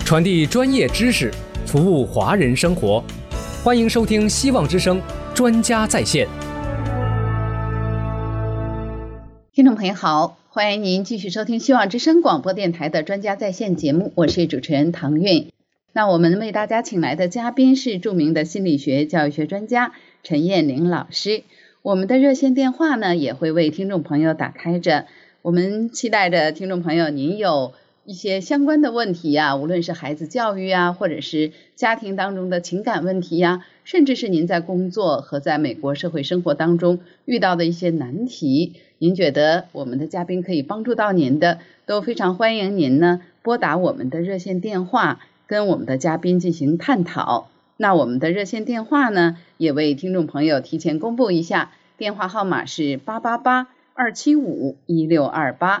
传递专业知识，服务华人生活。欢迎收听希望之声专家在线。 听众朋友好，欢迎您继续收听希望之声广播电台的专家在线节目，我是主持人唐韵。那我们为大家请来的嘉宾是著名的心理学教育学专家陈燕玲老师。我们的热线电话呢也会为听众朋友打开着，我们期待着听众朋友您有一些相关的问题啊，无论是孩子教育啊，或者是家庭当中的情感问题啊，甚至是您在工作和在美国社会生活当中遇到的一些难题，您觉得我们的嘉宾可以帮助到您的，都非常欢迎您呢拨打我们的热线电话跟我们的嘉宾进行探讨。那我们的热线电话呢也为听众朋友提前公布一下，电话号码是888-275-1628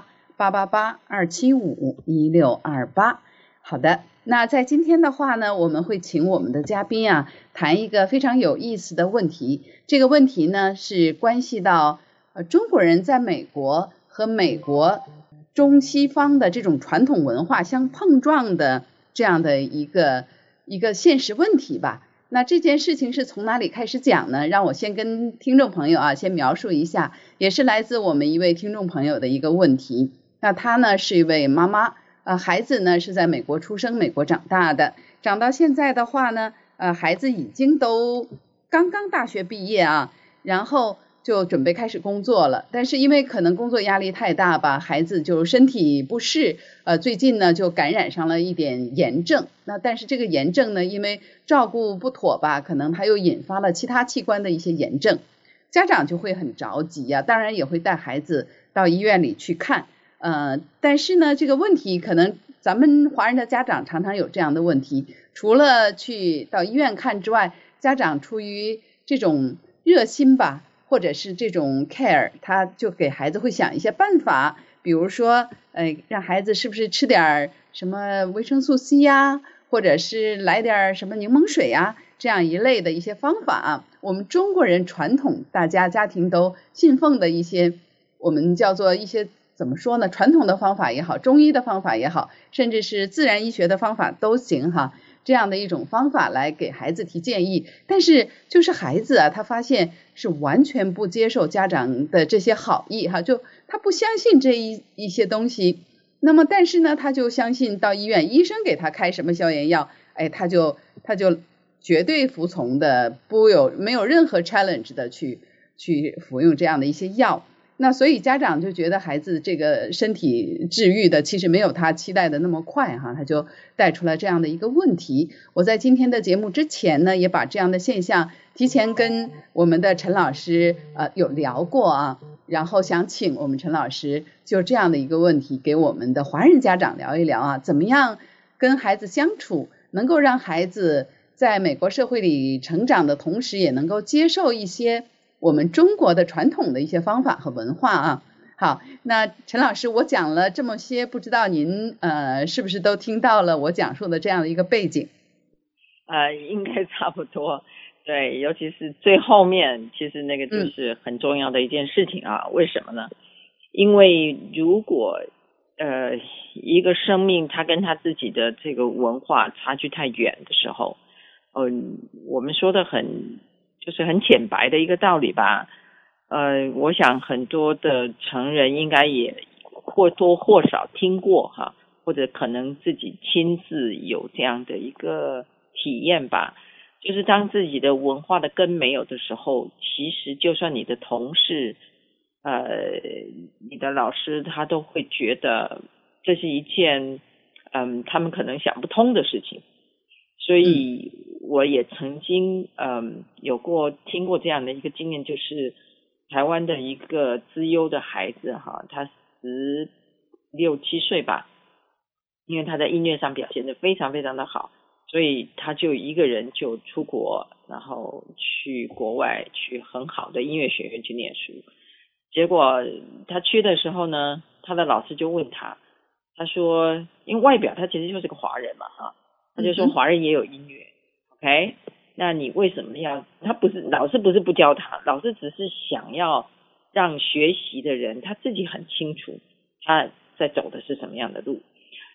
888-275-1628。好的，那在今天的话呢，我们会请我们的嘉宾啊谈一个非常有意思的问题。这个问题呢是关系到中国人在美国和美国中西方的这种传统文化相碰撞的这样的一个现实问题吧。那这件事情是从哪里开始讲呢？让我先跟听众朋友啊先描述一下，也是来自我们一位听众朋友的一个问题。那她呢是一位妈妈，孩子呢是在美国出生，美国长大的，长到现在的话呢，孩子已经都刚刚大学毕业啊，然后就准备开始工作了，但是因为可能工作压力太大吧，孩子就身体不适，最近呢就感染上了一点炎症。那但是这个炎症呢，因为照顾不妥吧，可能它又引发了其他器官的一些炎症，家长就会很着急啊，当然也会带孩子到医院里去看。但是呢，这个问题可能咱们华人的家长常常有这样的问题，除了去到医院看之外，家长出于这种热心吧，或者是这种 care， 他就给孩子会想一些办法，比如说让孩子是不是吃点什么维生素 C 呀，或者是来点什么柠檬水呀，这样一类的一些方法。我们中国人传统大家庭都信奉的一些，我们叫做一些怎么说呢，传统的方法也好，中医的方法也好，甚至是自然医学的方法都行哈，这样的一种方法来给孩子提建议。但是就是孩子啊，他发现是完全不接受家长的这些好意哈，就他不相信这一些东西。那么但是呢，他就相信到医院医生给他开什么消炎药，他就绝对服从的，没有任何 challenge 的去服用这样的一些药。那所以家长就觉得孩子这个身体治愈的其实没有他期待的那么快哈，他就带出了这样的一个问题。我在今天的节目之前呢，也把这样的现象提前跟我们的陈老师有聊过啊，然后想请我们陈老师就这样的一个问题给我们的华人家长聊一聊啊，怎么样跟孩子相处，能够让孩子在美国社会里成长的同时，也能够接受一些我们中国的传统的一些方法和文化啊。好，那陈老师，我讲了这么些，不知道您是不是都听到了我讲述的这样的一个背景？ 应该差不多。对，尤其是最后面，其实那个就是很重要的一件事情啊。为什么呢？因为如果一个生命它跟他自己的这个文化差距太远的时候，我们说的就是很浅白的一个道理吧。我想很多的成人应该也或多或少听过哈，或者可能自己亲自有这样的一个体验吧。就是当自己的文化的根没有的时候，其实就算你的同事你的老师，他都会觉得这是一件他们可能想不通的事情。所以我也曾经听过这样的一个经验，就是台湾的一个资优的孩子哈，他16、17岁吧，因为他在音乐上表现得非常非常的好，所以他就一个人就出国，然后去国外去很好的音乐学院去念书。结果他去的时候呢，他的老师就问他说，因为外表他其实就是个华人嘛哈，他就说华人也有音乐，OK， 那你为什么要？老师不是不教他，老师只是想要让学习的人他自己很清楚他在走的是什么样的路。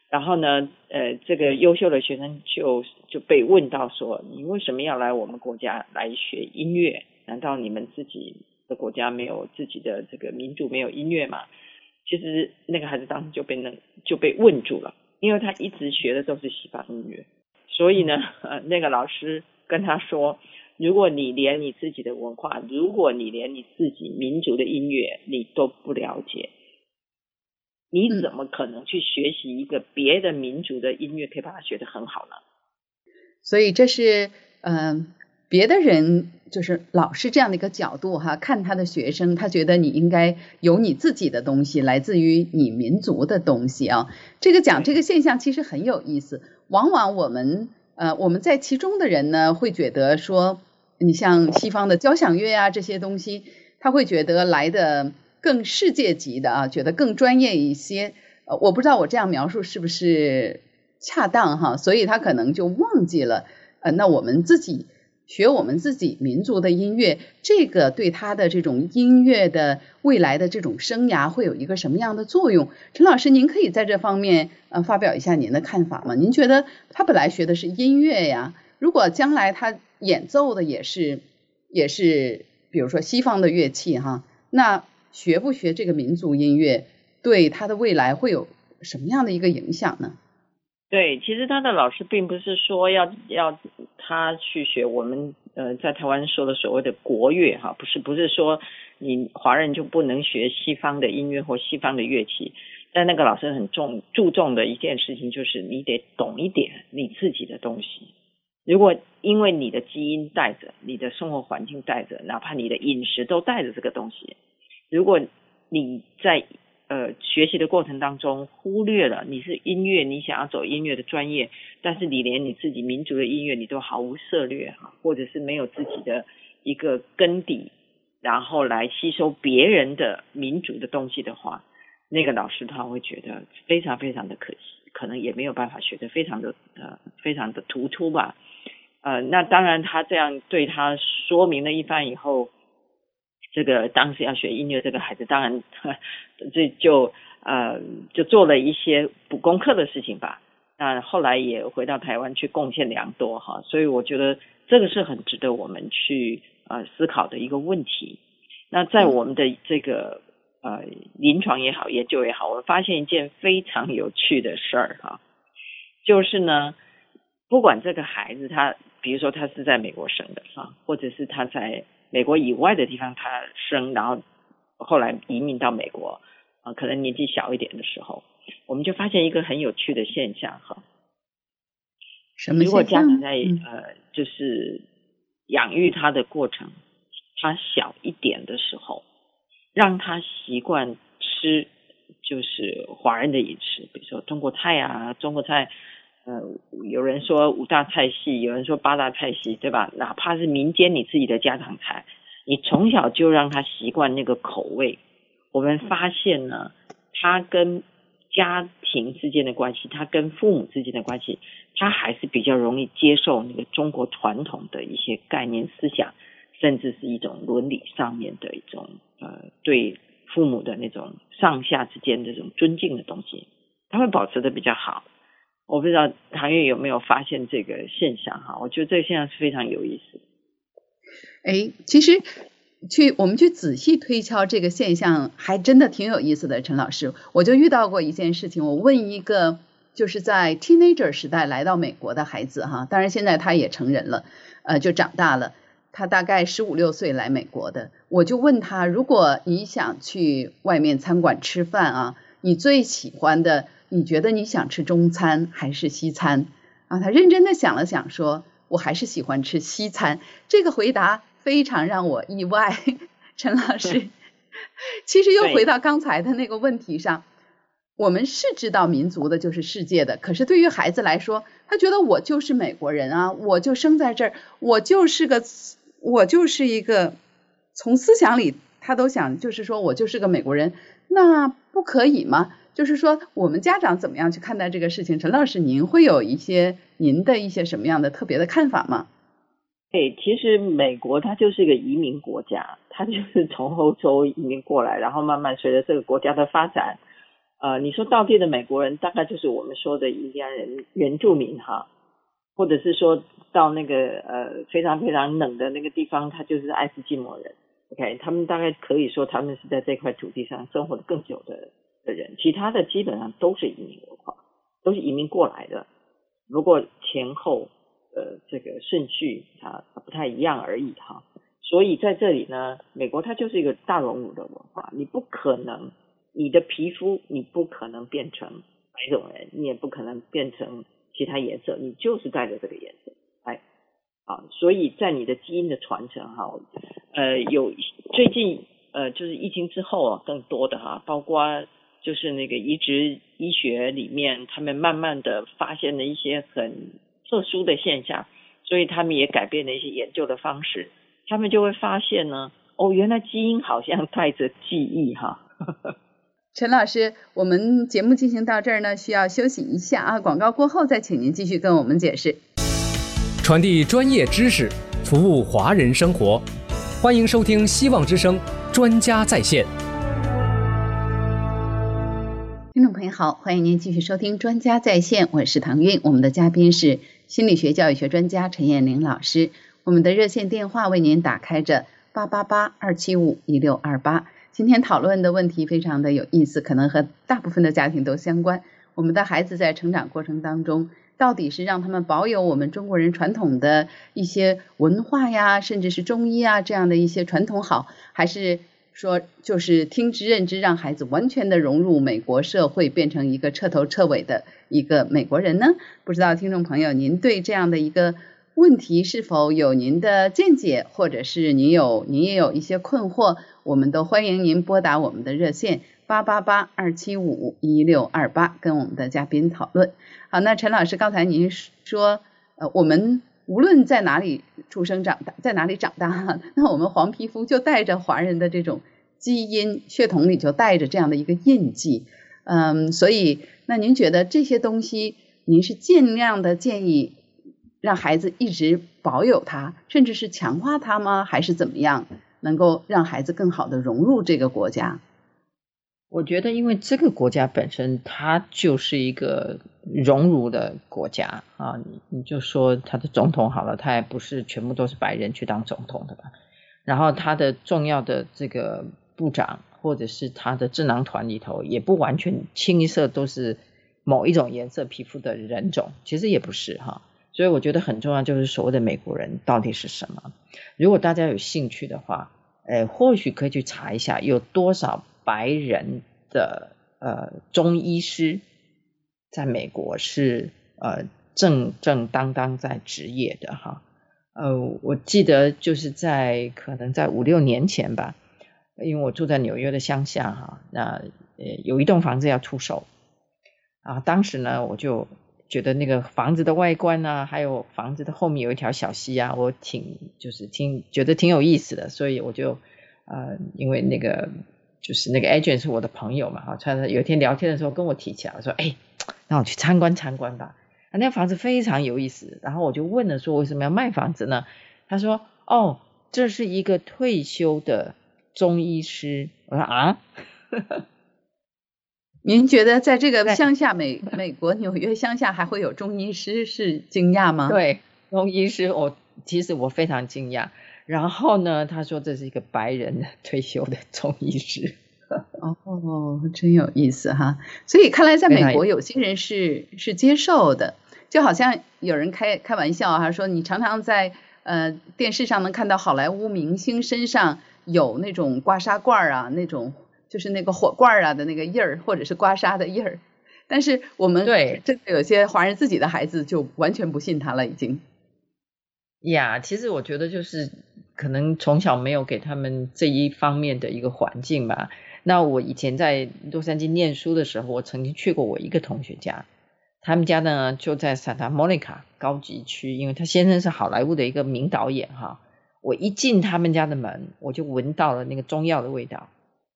然后呢，这个优秀的学生就被问到说，你为什么要来我们国家来学音乐？难道你们自己的国家没有自己的这个民族，没有音乐吗？其实那个孩子当时就被问住了，因为他一直学的都是西方音乐，所以呢，那个老师跟他说，如果你连你自己的文化，如果你连你自己民族的音乐你都不了解，你怎么可能去学习一个别的民族的音乐，可以把它学得很好呢？ 所以这是别的人就是老师这样的一个角度哈，看他的学生，他觉得你应该有你自己的东西，来自于你民族的东西啊。这个现象其实很有意思，往往我们在其中的人呢，会觉得说，你像西方的交响乐啊这些东西，他会觉得来的更世界级的啊，觉得更专业一些。我不知道我这样描述是不是恰当哈，所以他可能就忘记了那我们自己学我们自己民族的音乐，这个对他的这种音乐的未来的这种生涯会有一个什么样的作用？陈老师，您可以在这方面发表一下您的看法吗？您觉得他本来学的是音乐呀，如果将来他演奏的也是比如说西方的乐器哈，那学不学这个民族音乐对他的未来会有什么样的一个影响呢？ 对，其实他的老师并不是说要他去学我们在台湾说的所谓的国乐哈，不是说你华人就不能学西方的音乐或西方的乐器，但那个老师很注重的一件事情就是你得懂一点你自己的东西。如果因为你的基因带着，你的生活环境带着，哪怕你的饮食都带着这个东西，如果你在学习的过程当中忽略了你是音乐，你想要走音乐的专业，但是你连你自己民族的音乐你都毫无涉略或者是没有自己的一个根底，然后来吸收别人的民族的东西的话，那个老师他会觉得非常非常的可惜，可能也没有办法学得非常的突出吧。那当然他这样对他说明了一番以后，这个当时要学音乐这个孩子当然这就做了一些补功课的事情吧。那后来也回到台湾去贡献良多哈，所以我觉得这个是很值得我们去思考的一个问题。那在我们的这个临床也好，研究也好，我们发现一件非常有趣的事儿哈，就是呢，不管这个孩子他比如说他是在美国生的或者是他在美国以外的地方他生，然后后来移民到美国可能年纪小一点的时候，我们就发现一个很有趣的现象哈。 什么现象？ 如果家长在就是养育他的过程，他小一点的时候，让他习惯吃就是华人的饮食，比如说中国菜有人说5大菜系，有人说8大菜系，对吧？哪怕是民间你自己的家常菜，你从小就让他习惯那个口味，我们发现呢，他跟家庭之间的关系，他跟父母之间的关系，他还是比较容易接受那个中国传统的一些概念思想，甚至是一种伦理上面的一种对父母的那种上下之间的这种尊敬的东西，他会保持的比较好。我不知道唐月有没有发现这个现象哈？我觉得这个现象是非常有意思。 其实我们去仔细推敲这个现象还真的挺有意思的。陈老师，我就遇到过一件事情，我问一个就是在 teenager 时代来到美国的孩子哈，当然现在他也成人了就长大了，他大概15、16岁来美国的，我就问他，如果你想去外面餐馆吃饭你最喜欢的，你觉得你想吃中餐还是西餐他认真的想了想说，我还是喜欢吃西餐。这个回答非常让我意外。陈老师其实又回到刚才的那个问题上，我们是知道民族的就是世界的，可是对于孩子来说，他觉得我就是美国人我就生在这儿，我就是一个从思想里他都想就是说我就是个美国人，那不可以吗？就是说我们家长怎么样去看待这个事情？陈老师，您会有您的一些什么样的特别的看法吗？ 对，其实美国它就是一个移民国家，它就是从欧洲移民过来，然后慢慢随着这个国家的发展你说道地的美国人，大概就是我们说的印第安人、原住民哈，或者是说到那个非常非常冷的那个地方，他就是爱斯基摩人。OK， 他们大概可以说他们是在这块土地上生活的更久的人，其他的基本上都是移民文化，都是移民过来的，不过前后这个顺序它不太一样而已哈。所以在这里呢，美国它就是一个大熔炉的文化，你不可能，你的皮肤你不可能变成白种人，你也不可能变成其他颜色，你就是带着这个颜色。所以在你的基因的传承哈，有最近就是疫情之后更多的哈，包括就是那个移植医学里面，他们慢慢的发现了一些很特殊的现象，所以他们也改变了一些研究的方式，他们就会发现呢，原来基因好像带着记忆哈。 陈老师，我们节目进行到这儿呢，需要休息一下啊，广告过后再请您继续跟我们解释。 传递专业知识，服务华人生活，欢迎收听希望之声专家在线。 听众朋友好，欢迎您继续收听专家在线，我是唐韵，我们的嘉宾是心理学教育学专家陈燕玲老师。我们的热线电话为您打开着888-275-1628。今天讨论的问题非常的有意思，可能和大部分的家庭都相关。我们的孩子在成长过程当中，到底是让他们保有我们中国人传统的一些文化呀，甚至是中医啊这样的一些传统好，还是说就是听之任之，让孩子完全的融入美国社会，变成一个彻头彻尾的一个美国人呢？不知道听众朋友您对这样的一个问题是否有您的见解，或者是您也有一些困惑，我们都欢迎您拨打我们的热线888-275-1628跟我们的嘉宾讨论。好，那陈老师刚才您说我们无论在哪里出生长大，在哪里长大，那我们黄皮肤就带着华人的这种基因，血统里就带着这样的一个印记。所以那您觉得这些东西您是尽量的建议让孩子一直保有它，甚至是强化它吗？还是怎么样能够让孩子更好的融入这个国家？ 我觉得因为这个国家本身它就是一个熔炉的国家啊，你就说他的总统好了，他也不是全部都是白人去当总统的吧，然后他的重要的这个部长或者是他的智囊团里头也不完全清一色都是某一种颜色皮肤的人种，其实也不是哈。所以我觉得很重要就是所谓的美国人到底是什么。如果大家有兴趣的话，或许可以去查一下有多少白人的中医师在美国是正当在职业的哈。我记得就是可能在5-6年前吧，因为我住在纽约的乡下哈，那有一栋房子要出手啊，当时呢我就觉得那个房子的外观啊，还有房子的后面有一条小溪啊，我觉得挺有意思的，所以我就因为那个就是那个 agent 是我的朋友嘛，他有一天聊天的时候跟我提起来，我说那我去参观吧。那房子非常有意思，然后我就问了说为什么要卖房子呢？他说这是一个退休的中医师。我说您觉得在这个乡下美国纽约乡下还会有中医师，是惊讶吗？ 对，中医师其实我非常惊讶。然后呢他说这是一个白人退休的中医师。 真有意思哈。所以看来在美国有些人是接受的，就好像有人开玩笑啊，说你常常在电视上能看到好莱坞明星身上有那种刮痧罐啊，那种就是那个火罐啊的那个印儿，或者是刮痧的印儿，但是我们这有些华人自己的孩子就完全不信他了已经。 其实我觉得就是可能从小没有给他们这一方面的一个环境吧。那我以前在洛杉矶念书的时候，我曾经去过我一个同学家，他们家呢就在 Santa Monica 高级区，因为他先生是好莱坞的一个名导演哈。我一进他们家的门，我就闻到了那个中药的味道。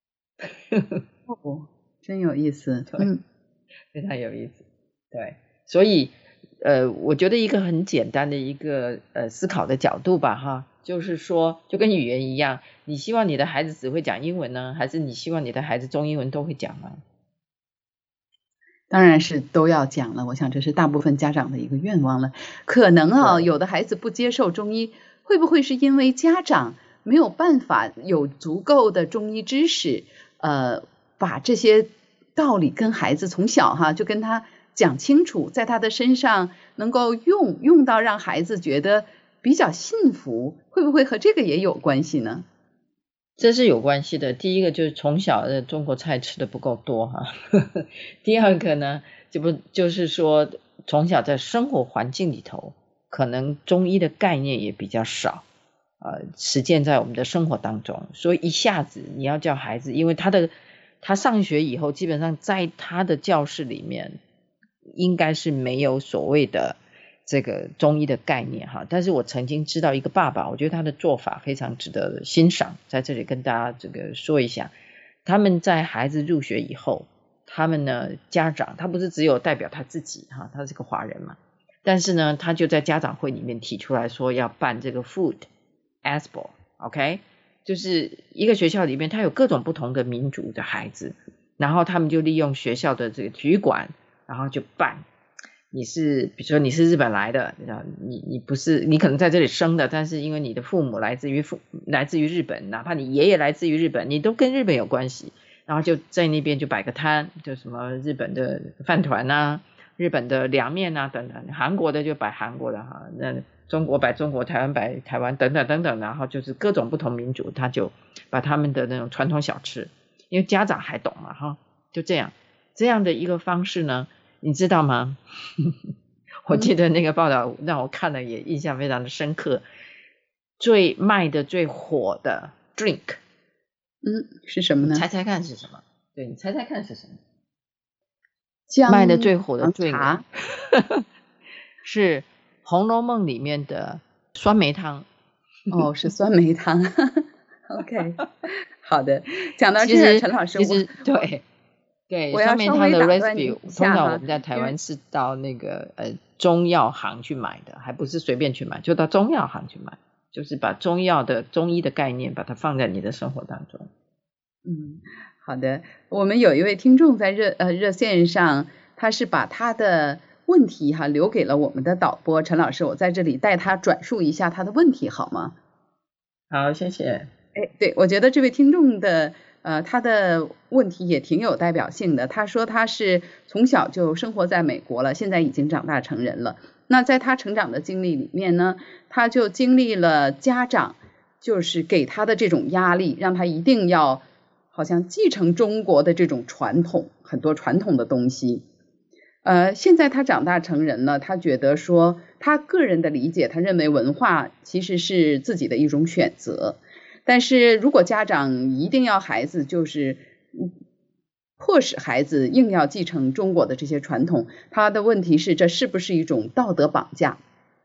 真有意思。 非常有意思。对，所以我觉得一个很简单的一个思考的角度吧哈，就是说就跟语言一样，你希望你的孩子只会讲英文呢，还是你希望你的孩子中英文都会讲呢？ 当然是都要讲了，我想这是大部分家长的一个愿望了。可能有的孩子不接受中医，会不会是因为家长没有办法有足够的中医知识，把这些道理跟孩子从小就跟他讲清楚，在他的身上能够用到让孩子觉得比较幸福，会不会和这个也有关系呢？ 这是有关系的。第一个就是从小的中国菜吃的不够多第二个呢，就是说从小在生活环境里头，可能中医的概念也比较少，实践在我们的生活当中，所以一下子你要叫孩子，因为他上学以后，基本上在他的教室里面应该是没有所谓的这个中医的概念但是我曾经知道一个爸爸，我觉得他的做法非常值得欣赏，在这里跟大家这个说一下。他们在孩子入学以后，他们呢家长，他不是只有代表他自己他是个华人嘛，但是呢他就在家长会里面提出来说要办这个 Food Expo OK， 就是一个学校里面他有各种不同的民族的孩子，然后他们就利用学校的这个体育馆，然后就办。比如说你是日本来的，你不是，你可能在这里生的，但是因为你的父母来自于日本，哪怕你爷爷来自于日本，你都跟日本有关系，然后就在那边就摆个摊，就什么日本的饭团日本的凉面等等，韩国的就摆韩国的那中国摆中国，台湾摆台湾等等等等，然后就是各种不同民族，他就把他们的那种传统小吃，因为家长还懂嘛就这样的一个方式呢，你知道吗？我记得那个报道让我看了也印象非常的深刻，卖的最火的 drink 是什么呢？ 猜猜看是什么？对，你猜猜看是什么？ 卖的最火的 drink 是《红楼梦》里面的酸梅汤。 是酸梅汤OK 好的，讲到这个陈老师， 其实对，酸梅汤的 recipe 通常我们在台湾是到那个中药行去买的，还不是随便去买，就到中药行去买，就是把中医的概念把它放在你的生活当中。 好的，我们有一位听众在热线上，他是把他的问题留给了我们的导播陈老师，我在这里带他转述一下他的问题好吗？ 好，谢谢。 对，我觉得这位听众的他的问题也挺有代表性的。他说他是从小就生活在美国了，现在已经长大成人了。那在他成长的经历里面呢，他就经历了家长就是给他的这种压力，让他一定要好像继承中国的这种传统，很多传统的东西。现在他长大成人了，他觉得说他个人的理解，他认为文化其实是自己的一种选择。但是如果家长一定要孩子就是迫使孩子硬要继承中国的这些传统，他的问题是这是不是一种道德绑架？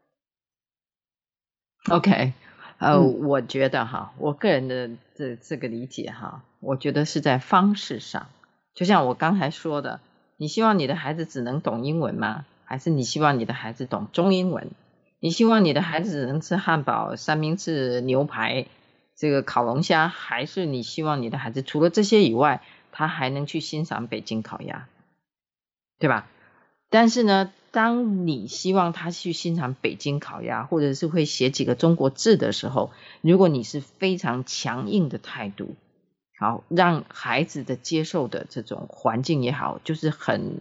OK， 我觉得我个人的这个理解我觉得是在方式上，就像我刚才说的，你希望你的孩子只能懂英文吗？还是你希望你的孩子懂中英文？你希望你的孩子只能吃汉堡、三明治、牛排、这个烤龙虾，还是你希望你的孩子除了这些以外，他还能去欣赏北京烤鸭，对吧？但是呢，当你希望他去欣赏北京烤鸭，或者是会写几个中国字的时候，如果你是非常强硬的态度，好，让孩子的接受的这种环境也好，就是很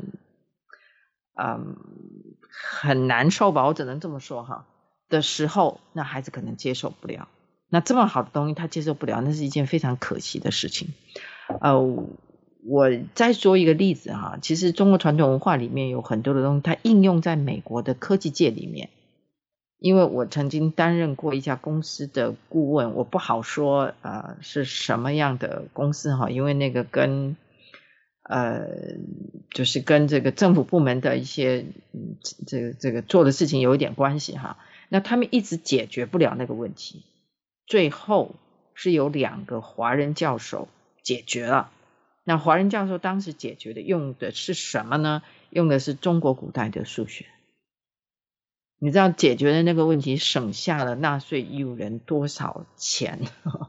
难受吧，我只能这么说的时候，那孩子可能接受不了。那这么好的东西他接受不了，那是一件非常可惜的事情。我再说一个例子其实中国传统文化里面有很多的东西，它应用在美国的科技界里面。因为我曾经担任过一家公司的顾问，我不好说是什么样的公司因为那个就是跟这个政府部门的一些这个做的事情有一点关系那他们一直解决不了那个问题，最后是有2个华人教授解决了。那华人教授当时解决的用的是什么呢？用的是中国古代的数学。你知道解决的那个问题省下了纳税义务人多少钱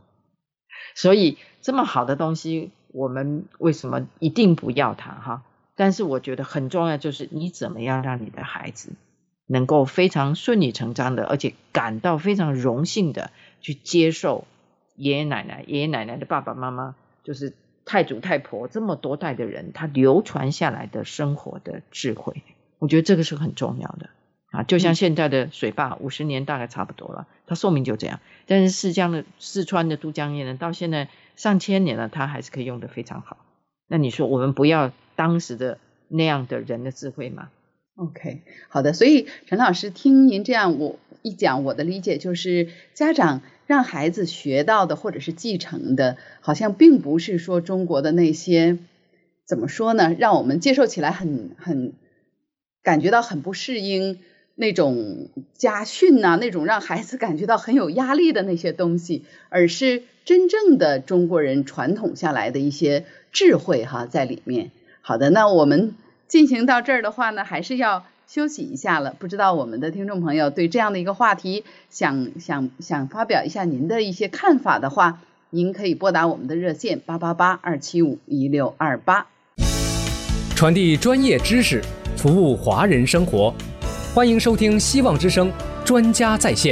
所以这么好的东西我们为什么一定不要它但是我觉得很重要就是你怎么样让你的孩子能够非常顺理成章的，而且感到非常荣幸的去接受爷爷奶奶的爸爸妈妈，就是太祖太婆这么多代的人他流传下来的生活的智慧，我觉得这个是很重要的啊。就像现在的水坝50年大概差不多了，它寿命就这样，但是四川的都江堰呢，到现在上千年了，它还是可以用得非常好。那你说我们不要当时的那样的人的智慧吗？ OK， 好的。所以陈老师听您这样我一讲，我的理解就是家长让孩子学到的或者是继承的，好像并不是说中国的那些怎么说呢，让我们接受起来很感觉到很不适应，那种家训啊，那种让孩子感觉到很有压力的那些东西，而是真正的中国人传统下来的一些智慧哈在里面。好的，那我们进行到这儿的话呢，还是要休息一下了。不知道我们的听众朋友对这样的一个话题想发表一下您的一些看法的话，您可以拨打我们的热线888-275-1628。 传递专业知识，服务华人生活。欢迎收听希望之声专家在线。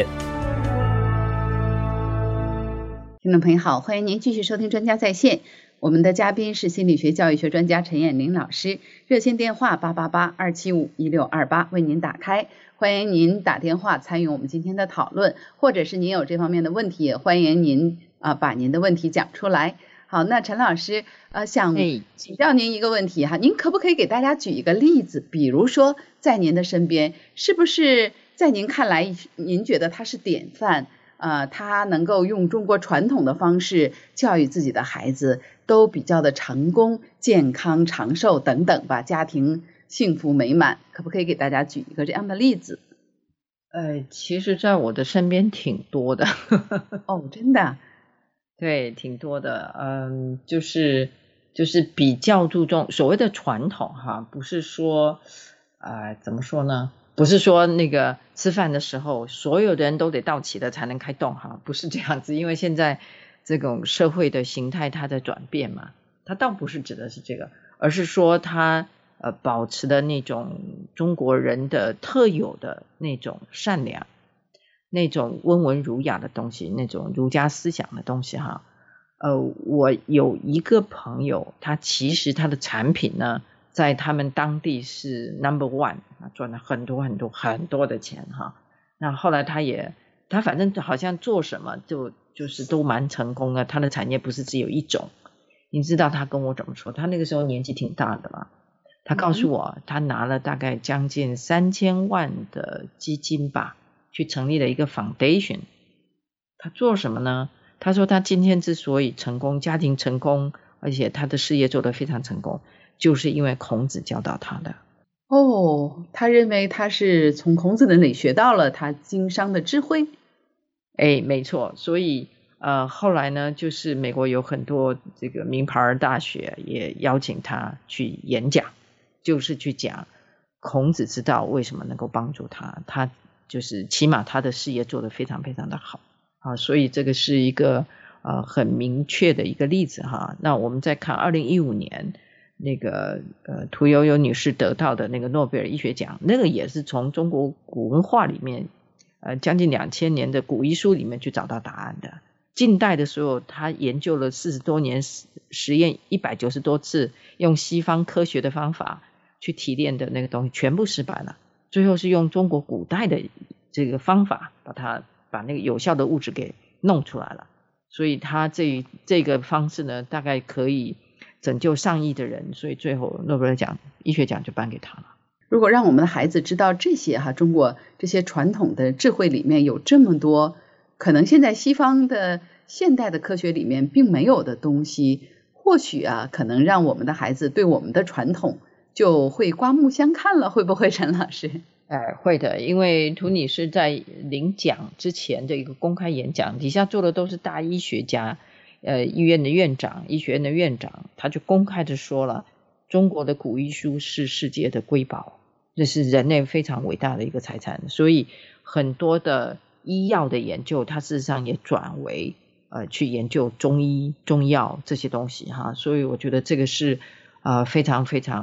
听众朋友好，欢迎您继续收听专家在线。我们的嘉宾是心理学教育学专家陈燕玲老师，热线电话888-275-1628为您打开，欢迎您打电话参与我们今天的讨论，或者是您有这方面的问题，也欢迎您把您的问题讲出来。好，那陈老师想请教您一个问题哈，您可不可以给大家举一个例子，比如说在您的身边，是不是在您看来您觉得他是典范，他能够用中国传统的方式教育自己的孩子，都比较的成功、健康、长寿等等吧，家庭幸福美满，可不可以给大家举一个这样的例子？ 其实在我的身边挺多的。 哦，真的？ 对，挺多的。就是比较注重所谓的传统哈，不是说怎么说呢？不是说那个吃饭的时候所有的人都得到齐了才能开动哈，不是这样子。因为现在这种社会的形态它在转变嘛，它倒不是指的是这个，而是说它保持的那种中国人的特有的那种善良，那种温文儒雅的东西，那种儒家思想的东西哈。我有一个朋友，他其实他的产品呢在他们当地是 No.1， 赚了很多的钱哈。那后来他反正好像做什么就是都蛮成功的，他的产业不是只有一种。你知道他跟我怎么说？他那个时候年纪挺大的了，他告诉我他拿了大概将近3000万的基金吧，去成立了一个 foundation。 他做什么呢？他说他今天之所以成功，家庭成功，而且他的事业做得非常成功，就是因为孔子教导他的。 哦，他认为他是从孔子那里学到了他经商的智慧。 没错。所以后来呢，就是美国有很多这个名牌大学也邀请他去演讲，就是去讲孔子之道为什么能够帮助他，他就是起码他的事业做得非常的好所以这个是一个很明确的一个例子哈。那我们再看2015年那个屠呦呦女士得到的那个诺贝尔医学奖，那个也是从中国古文化里面将近2000年的古医书里面去找到答案的。近代的时候她研究了40多年，实验190多次，用西方科学的方法去提炼的那个东西全部失败了，最后是用中国古代的这个方法把那个有效的物质给弄出来了。所以他这个方式呢，大概可以拯救上亿的人，所以最后诺贝尔医学奖就颁给他了。 如果让我们的孩子知道这些中国这些传统的智慧里面有这么多可能现在西方的现代的科学里面并没有的东西，或许可能让我们的孩子对我们的传统就会刮目相看了，会不会陈老师？ 会的。因为涂女士在领奖之前的一个公开演讲底下坐的都是大医学家，医院的院长，医学院的院长，他就公开的说了，中国的古医书是世界的瑰宝，这是人类非常伟大的一个财产。所以很多的医药的研究，它事实上也转为去研究中医、中药这些东西哈。所以我觉得这个是非常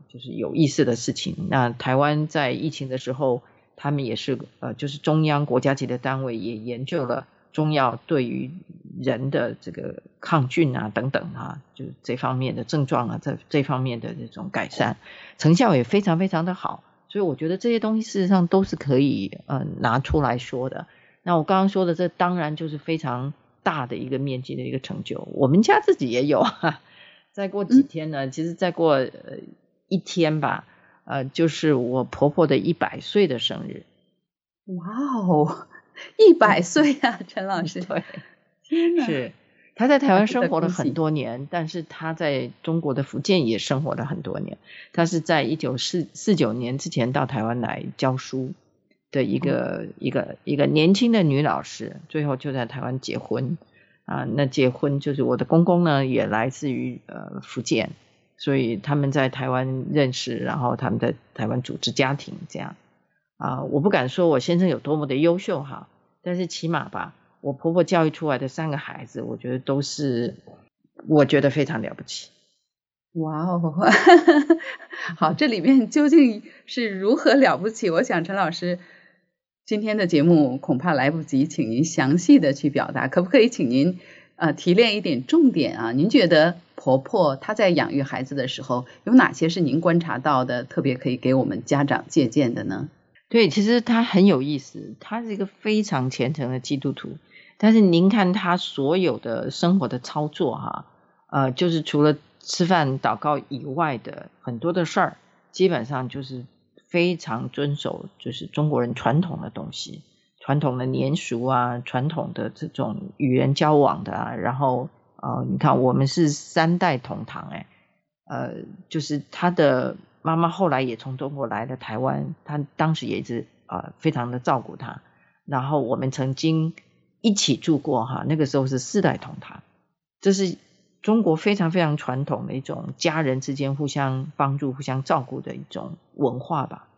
就是有意思的事情。那台湾在疫情的时候，他们也是就是中央国家级的单位也研究了中药对于人的这个抗菌啊等等啊，就这方面的症状啊，这方面的这种改善成效也非常非常的好。所以我觉得这些东西事实上都是可以拿出来说的。那我刚刚说的这当然就是非常大的一个面积的一个成就，我们家自己也有再过几天呢，其实再过一天吧，就是我婆婆的100岁的生日。 哇哦，100岁啊，陈老师。 对， 天哪， 是她在台湾生活了很多年，但是她在中国的福建也生活了很多年。她是在1949年之前到台湾来教书的一个年轻的女老师，最后就在台湾结婚啊。那结婚就是我的公公呢也来自于福建，所以他们在台湾认识，然后他们在台湾组织家庭这样啊。我不敢说我先生有多么的优秀哈，但是起码吧，我婆婆教育出来的3个孩子，我觉得都是我觉得非常了不起。 哇哦，好，这里面究竟是如何了不起？我想陈老师今天的节目恐怕来不及，请您详细的去表达，可不可以请您提炼一点重点啊？您觉得婆婆她在养育孩子的时候，有哪些是您观察到的，特别可以给我们家长借鉴的呢？ 对，其实她很有意思，她是一个非常虔诚的基督徒，但是您看她所有的生活的操作哈，就是除了吃饭祷告以外的很多的事儿，基本上就是非常遵守就是中国人传统的东西，传统的年俗啊，传统的这种与人交往的啊。然后你看我们是3代同堂就是他的妈妈后来也从中国来了台湾，他当时也一直非常的照顾他，然后我们曾经一起住过哈，那个时候是4代同堂，这是中国非常非常传统的一种家人之间互相帮助互相照顾的一种文化吧。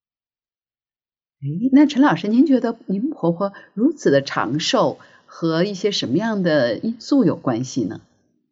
那陈老师，您觉得您婆婆如此的长寿和一些什么样的因素有关系呢？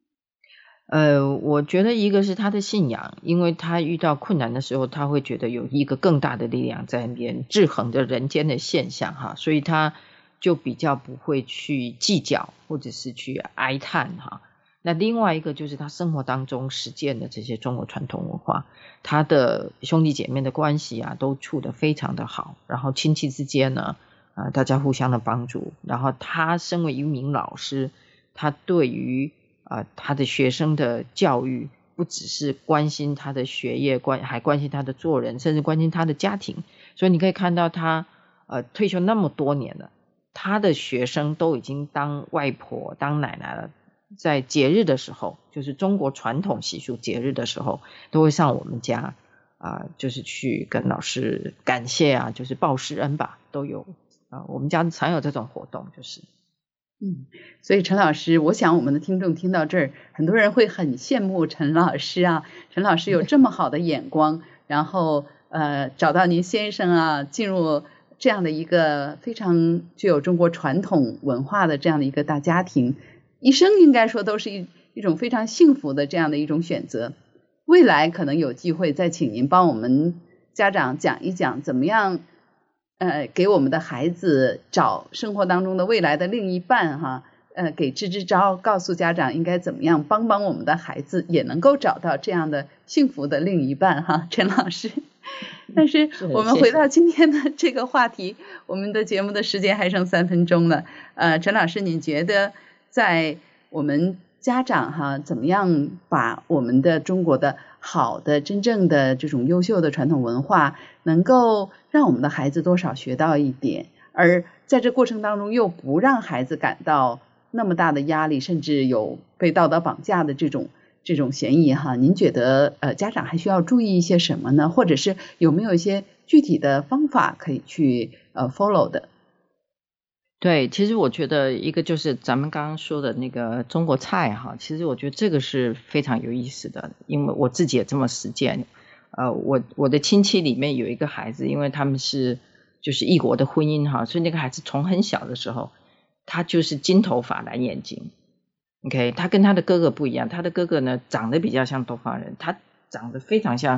我觉得一个是她的信仰，因为她遇到困难的时候，她会觉得有一个更大的力量在那边制衡着人间的现象哈，所以她就比较不会去计较或者是去哀叹哈。那另外一个就是他生活当中实践的这些中国传统文化，他的兄弟姐妹的关系啊都处得非常的好，然后亲戚之间呢大家互相的帮助，然后他身为一名老师，他对于他的学生的教育不只是关心他的学业，还关心他的做人，甚至关心他的家庭。所以你可以看到他退休那么多年了，他的学生都已经当外婆当奶奶了，在节日的时候，就是中国传统习俗节日的时候，都会上我们家就是去跟老师感谢啊，就是报师恩吧，都有我们家常有这种活动就是所以陈老师，我想我们的听众听到这儿，很多人会很羡慕陈老师啊，陈老师有这么好的眼光，然后找到您先生啊，进入这样的一个非常具有中国传统文化的这样的一个大家庭，一生应该说都是一种非常幸福的这样的一种选择。未来可能有机会再请您帮我们家长讲一讲怎么样给我们的孩子找生活当中的未来的另一半哈，给支招，告诉家长应该怎么样帮我们的孩子也能够找到这样的幸福的另一半哈，陈老师。但是我们回到今天的这个话题，我们的节目的时间还剩3分钟了。陈老师，你觉得在我们家长哈，怎么样把我们的中国的好的真正的这种优秀的传统文化能够让我们的孩子多少学到一点，而在这过程当中又不让孩子感到那么大的压力，甚至有被道德绑架的这种嫌疑哈？您觉得家长还需要注意一些什么呢？或者是有没有一些具体的方法可以去follow 的？ 对，其实我觉得一个就是咱们刚刚说的那个中国菜哈，其实我觉得这个是非常有意思的，因为我自己也这么实践。我的亲戚里面有一个孩子，因为他们是就是异国的婚姻哈，所以那个孩子从很小的时候，他就是金头发蓝眼睛。OK， 他跟他的哥哥不一样，他的哥哥呢长得比较像东方人，他长得非常像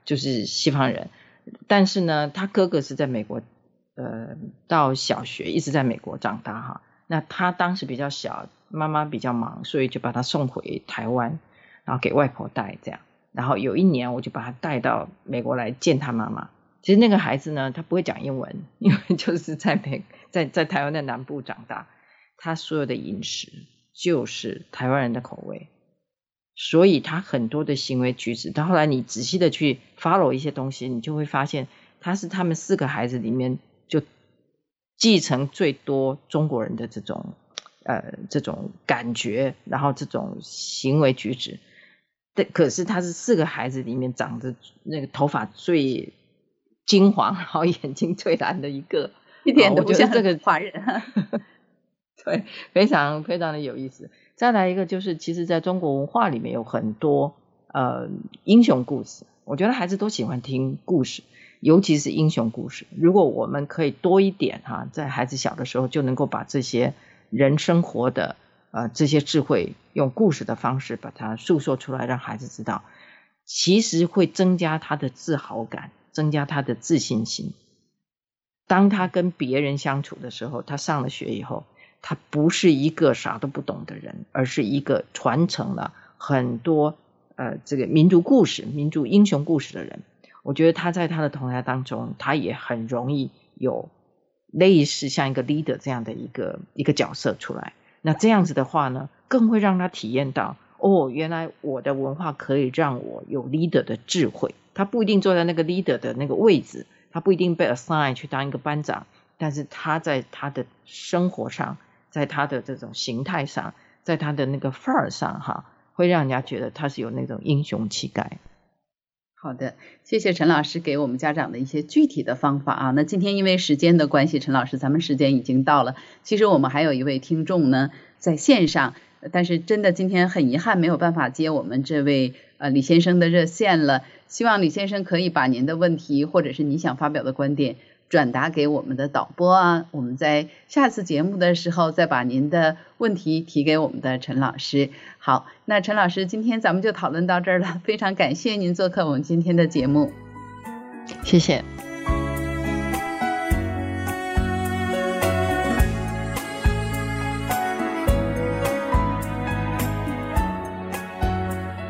就是西方人。但是呢，他哥哥是在美国到小学一直在美国长大哈。那他当时比较小，妈妈比较忙，所以就把他送回台湾，然后给外婆带这样。然后有一年我就把他带到美国来见他妈妈。其实那个孩子呢，他不会讲英文，因为就是在台湾的南部长大，他所有的饮食就是台湾人的口味，所以他很多的行为举止，到后来你仔细的去 follow 一些东西，你就会发现他是他们4个孩子里面就继承最多中国人的这种感觉，然后这种行为举止。可是他是4个孩子里面长得那个头发最金黄，然后眼睛最蓝的一个， 一点都不像这个华人。 对，非常非常的有意思。再来一个就是，其实在中国文化里面有很多英雄故事，我觉得孩子都喜欢听故事，尤其是英雄故事。如果我们可以多一点在孩子小的时候就能够把这些人生活的这些智慧用故事的方式把它诉说出来，让孩子知道，其实会增加他的自豪感，增加他的自信心。当他跟别人相处的时候，他上了学以后，他不是一个啥都不懂的人，而是一个传承了很多这个民族故事、民族英雄故事的人。我觉得他在他的同侪当中，他也很容易有类似像一个 leader 这样的一个角色出来。那这样子的话呢，更会让他体验到，原来我的文化可以让我有 leader 的智慧。他不一定坐在那个 leader 的那个位置，他不一定被 assign 去当一个班长，但是他在他的生活上，在他的这种形态上，在他的那个范儿上会让人家觉得他是有那种英雄气概。 好的，谢谢陈老师给我们家长的一些具体的方法那今天因为时间的关系，陈老师咱们时间已经到了，其实我们还有一位听众呢在线上，但是真的今天很遗憾没有办法接我们这位李先生的热线了。希望李先生可以把您的问题或者是你想发表的观点转达给我们的导播我们在下次节目的时候再把您的问题提给我们的陈老师。好，那陈老师今天咱们就讨论到这儿了，非常感谢您做客我们今天的节目。 谢谢。